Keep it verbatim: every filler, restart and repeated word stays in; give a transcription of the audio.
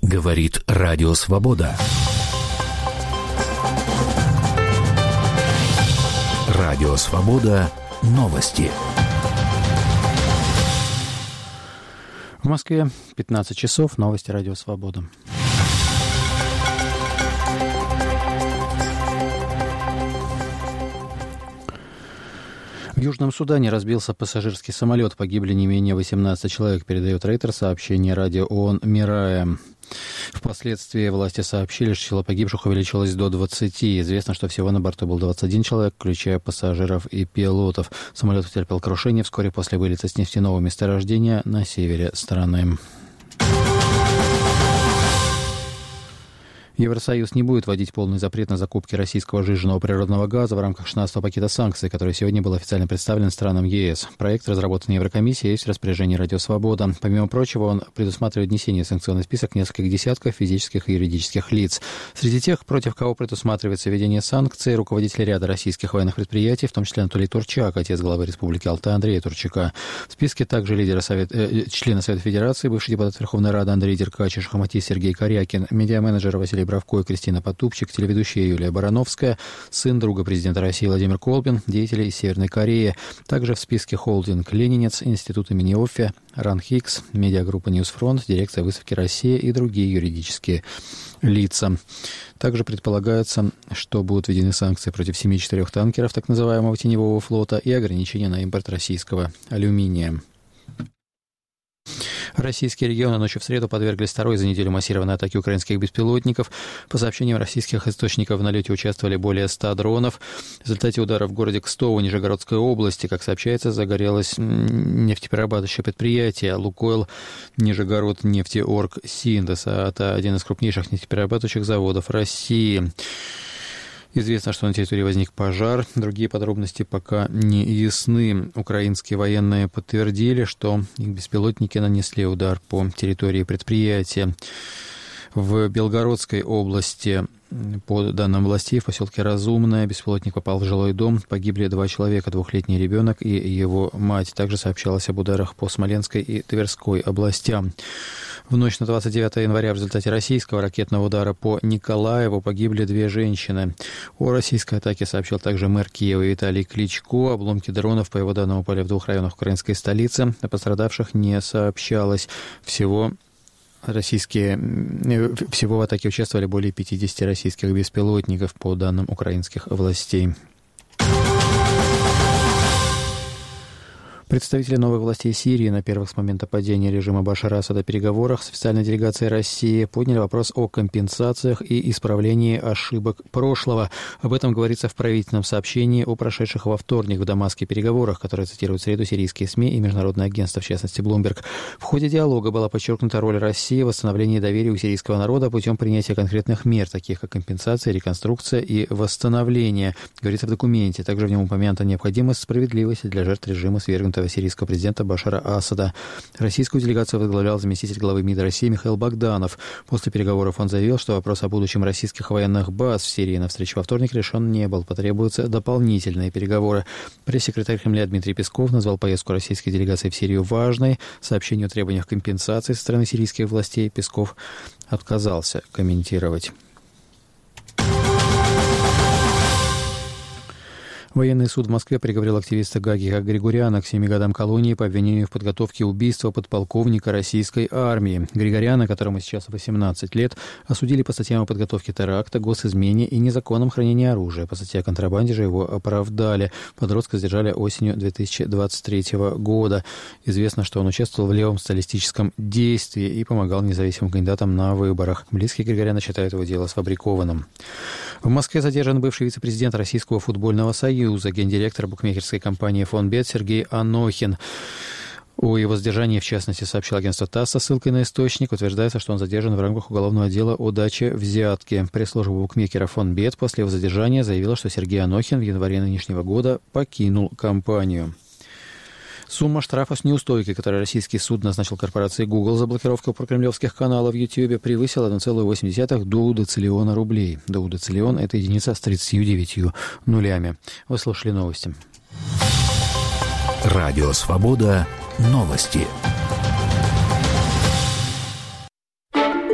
Говорит Радио Свобода. Радио Свобода. Новости. В Москве пятнадцать часов. Новости Радио Свобода. В Южном Судане разбился пассажирский самолет. Погибли не менее восемнадцати человек, передает Рейтер сообщение радио ООН «Мирая». Впоследствии власти сообщили, что число погибших увеличилось до двадцати. Известно, что всего на борту был двадцать один человек, включая пассажиров и пилотов. Самолет потерпел крушение вскоре после вылета с нефтяного месторождения на севере страны. Евросоюз не будет вводить полный запрет на закупки российского сжиженного природного газа в рамках шестнадцатого пакета санкций, который сегодня был официально представлен странам ЕС. Проект, разработанный Еврокомиссией, есть в распоряжении Радио Свобода. Помимо прочего, он предусматривает внесение в санкционный список нескольких десятков физических и юридических лиц. Среди тех, против кого предусматривается введение санкций, руководители ряда российских военных предприятий, в том числе Анатолий Турчак, отец главы Республики Алтай Андрея Турчака. В списке также лидеры Совет, э, члена Совета Федерации, бывший депутат Верховной Рады Андрей Деркач, шахматист Сергей Корякин, медиаменеджер Василий Бравко и Кристина Потупчик, телеведущая Юлия Барановская, сын друга президента России Владимир Колбин, деятели из Северной Кореи. Также в списке холдинг «Ленинец», Институт имени Оффе, РАНХИКС, медиагруппа «Ньюсфронт», дирекция выставки «Россия» и другие юридические лица. Также предполагается, что будут введены санкции против семи четырех танкеров так называемого теневого флота и ограничения на импорт российского алюминия. Российские регионы ночью в среду подверглись второй за неделю массированной атаке украинских беспилотников. По сообщениям российских источников, в налете участвовали более ста дронов. В результате удара в городе Кстово Нижегородской области, как сообщается, загорелось нефтеперерабатывающее предприятие «Лукойл Нижегород нефтеорг Синтез». Это один из крупнейших нефтеперерабатывающих заводов России. Известно, что на территории возник пожар. Другие подробности пока не ясны. Украинские военные подтвердили, что их беспилотники нанесли удар по территории предприятия. В Белгородской области, по данным властей, в поселке Разумное беспилотник попал в жилой дом. Погибли два человека, двухлетний ребенок и его мать. Также сообщалось об ударах по Смоленской и Тверской областям. В ночь на двадцать девятое января в результате российского ракетного удара по Николаеву погибли две женщины. О российской атаке сообщил также мэр Киева Виталий Кличко. Обломки дронов, по его данным, упали в двух районах украинской столицы. О пострадавших не сообщалось. Всего Российские, всего в атаке участвовали более пятидесяти российских беспилотников, по данным украинских властей. Представители новых властей Сирии на первых с момента падения режима Башара Асада переговорах с официальной делегацией России подняли вопрос о компенсациях и исправлении ошибок прошлого. Об этом говорится в правительственном сообщении о прошедших во вторник в Дамаске переговорах, которые цитируют в среду сирийские СМИ и международное агентство, в частности Bloomberg. В ходе диалога была подчеркнута роль России в восстановлении доверия у сирийского народа путем принятия конкретных мер, таких как компенсация, реконструкция и восстановление, говорится в документе. Также в нем упомянута необходимость справедливости для жертв режима свергнутого сирийского президента Башара Асада. Российскую делегацию возглавлял заместитель главы МИД России Михаил Богданов. После переговоров он заявил, что вопрос о будущем российских военных баз в Сирии на встрече во вторник решен не был. Потребуются дополнительные переговоры. Пресс-секретарь Кремля Дмитрий Песков назвал поездку российской делегации в Сирию важной. Сообщение о требованиях компенсации со стороны сирийских властей Песков отказался комментировать. Военный суд в Москве приговорил активиста Гагика Григоряна к семи годам колонии по обвинению в подготовке убийства подполковника российской армии. Григоряна, которому сейчас восемнадцать лет, осудили по статьям о подготовке теракта, госизмене и незаконном хранении оружия. По статье о контрабанде же его оправдали. Подростка задержали осенью две тысячи двадцать третьего года. Известно, что он участвовал в левом социалистическом действии и помогал независимым кандидатам на выборах. Близкие Григоряна считают его дело сфабрикованным. В Москве задержан бывший вице-президент Российского футбольного союза, гендиректор букмекерской компании «Фонбет» Сергей Анохин. О его задержании, в частности, сообщил агентство ТАСС со ссылкой на источник. Утверждается, что он задержан в рамках уголовного дела о даче взятки. Пресс-служба букмекера «Фонбет» после его задержания заявила, что Сергей Анохин в январе нынешнего года покинул компанию. Сумма штрафа с неустойкой, которую российский суд назначил корпорации Google за блокировку прокремлевских каналов в YouTube, превысила одна целая восемь десятых доудециллиона рублей. Доудециллион – это единица с тридцатью девятью нулями. Вы слушали новости. Радио Свобода. Новости.